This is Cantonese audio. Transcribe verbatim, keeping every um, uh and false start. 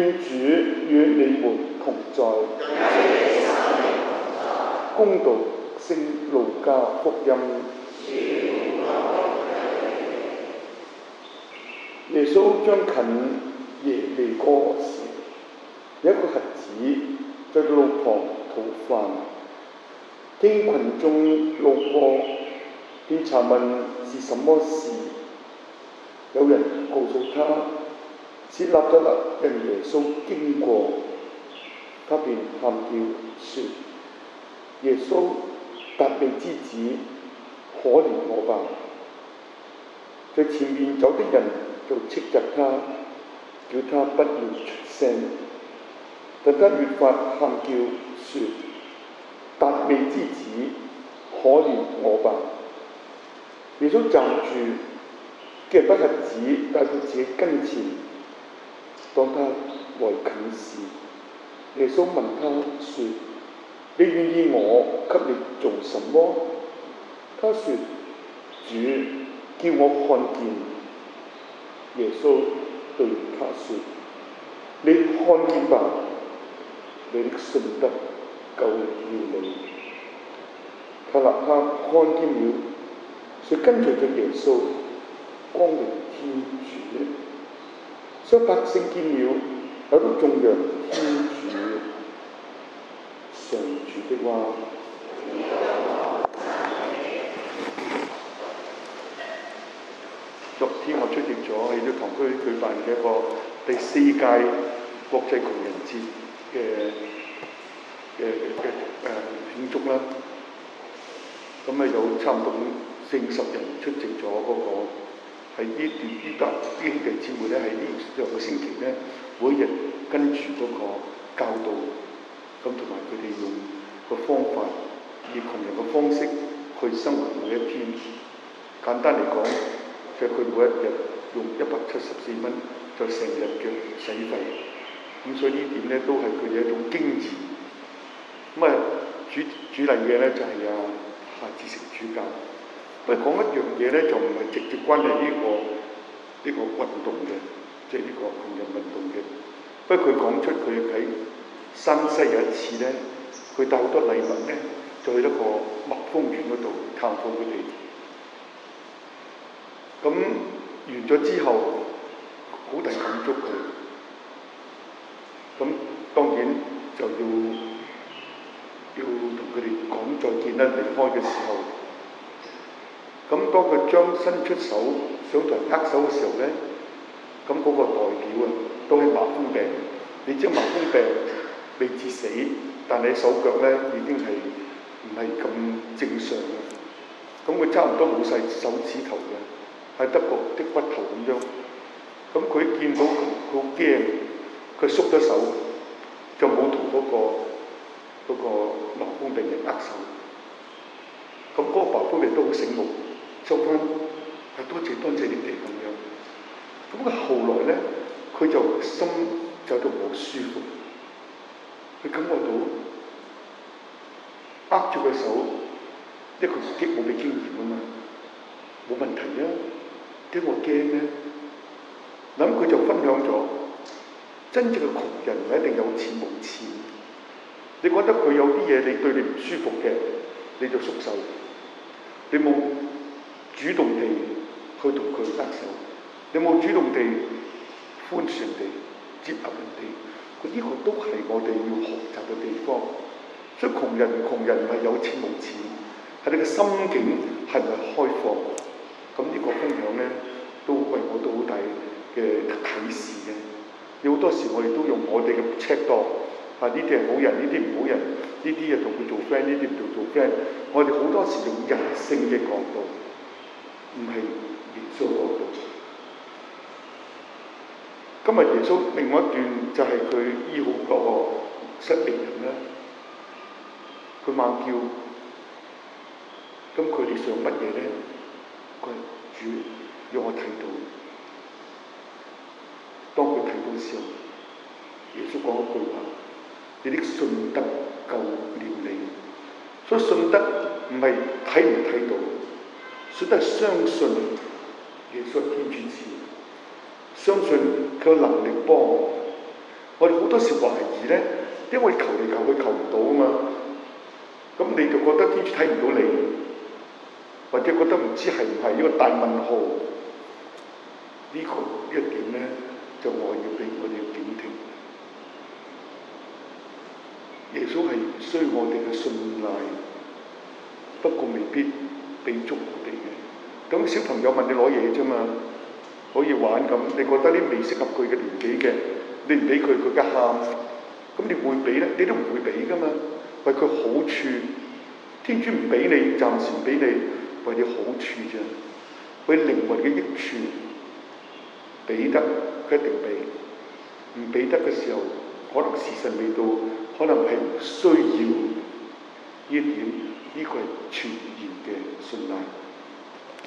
願主與你們同在。恭讀聖路加福音。耶穌將近耶利哥時，有一個瞎子在路旁討飯，聽群眾路過，便查問是什麼事。有人告訴他，是納匝肋人耶穌經過，他便喊叫說：耶穌，達味之子，可憐我吧！在前面走的人就斥責他，叫他不要出聲。但他越發喊叫說：達味之子，可憐我吧！耶穌站住，叫人把瞎子帶到自己跟前。當他來近時，耶穌問他說：你願意我給你做什麼？他說：主，叫我看見。耶穌對他說：你看見吧，你的信德救了你。他立刻看見了，遂跟隨着耶穌，光榮天主。所以百姓見了，也都頌揚天主。上主的話。昨天我出席咗喺呢堂區舉辦嘅一個第四屆國際窮人節嘅嘅嘅誒慶祝啦。咁啊有差唔多四五十人出席咗嗰個，喺呢段呢得呢兄弟姊妹咧，喺呢兩個星期咧，每日跟住嗰個教導，咁同埋佢哋用個方法，以窮人嘅方式去生活每一天。簡單嚟講，就係佢每一日用一百七十四蚊就成日嘅使費。咁所以呢點咧都係佢哋一種經驗。咁啊主主例嘅咧就係啊夏志誠主教。不過講一樣嘢咧，就唔係直接關係呢、這個呢、這個運動嘅，即係呢個窮人運動嘅。不過佢講出佢喺山西有一次咧，佢帶好多禮物咧，就去一個蜜蜂園嗰度探訪佢哋。咁完咗之後，好大感觸佢。咁當然就要要同佢哋講再見啦，離開嘅時候。咁當佢將伸出手想同人握手嘅時候咧，咁嗰個代表啊都係麻風病。你知麻風病未至死，但係手腳咧已經係唔係咁正常嘅。咁佢差唔多冇晒手指頭嘅，係得個啲骨頭咁樣。咁佢見到佢好驚，佢縮咗手，就冇同嗰個嗰個麻風病人握手。咁嗰個麻風病人都好醒目。收翻係多謝多謝你哋咁樣，咁佢後來咧，佢就心就到好舒服，佢感覺到握住個手，因為佢自己冇俾經驗啊嘛，冇問題啊，點解我驚咧？諗佢就分享咗，真正嘅窮人唔一定有錢冇錢，你覺得佢有啲嘢你對你唔舒服嘅，你就縮手，你冇主動地去同佢握手，你冇主動地寬恕人哋、接納人哋，佢、這、呢個都係我哋要學習嘅地方。所以窮人窮人唔係有錢冇錢，係你嘅心境係咪開放？咁呢個分享咧，都為我都好大嘅啟示嘅。有好多時我哋都用我哋嘅尺度，啊呢啲係好人，呢啲唔好人，呢啲啊同佢做 friend，呢啲唔做做 friend。我哋好多時用人性嘅角度。唔係耶穌嗰度。今日耶穌另外一段就係佢醫好嗰個失明人啦，佢猛叫，咁佢哋想乜嘢咧？佢主讓我睇到，當佢睇到時候，耶穌講一句話：你的信德救了你。所以信德唔係睇唔睇到。所以都係相信耶穌天主子，相信佢有能力幫， 我哋好多時懷疑咧，因為我哋求嚟求去求唔到啊嘛。咁你就覺得天主睇唔到你，或者覺得唔知係唔係一個大問號。呢、這個呢一點咧，就我要俾我哋要警惕。耶穌係需要我哋嘅信賴，不過未必俾足我哋嘅。咁小朋友問你攞嘢啫嘛，可以玩咁，你覺得呢未適合佢嘅年紀嘅，你唔俾佢，佢嘅喊，咁你會俾咧？你都唔會俾噶嘛，為佢好處。天主唔俾你，暫時唔俾你，為你好處啫，為靈魂嘅益處。俾得佢一定俾，唔俾得嘅時候，可能時辰未到，可能係唔需要。呢一點，呢、這個係全然嘅信賴。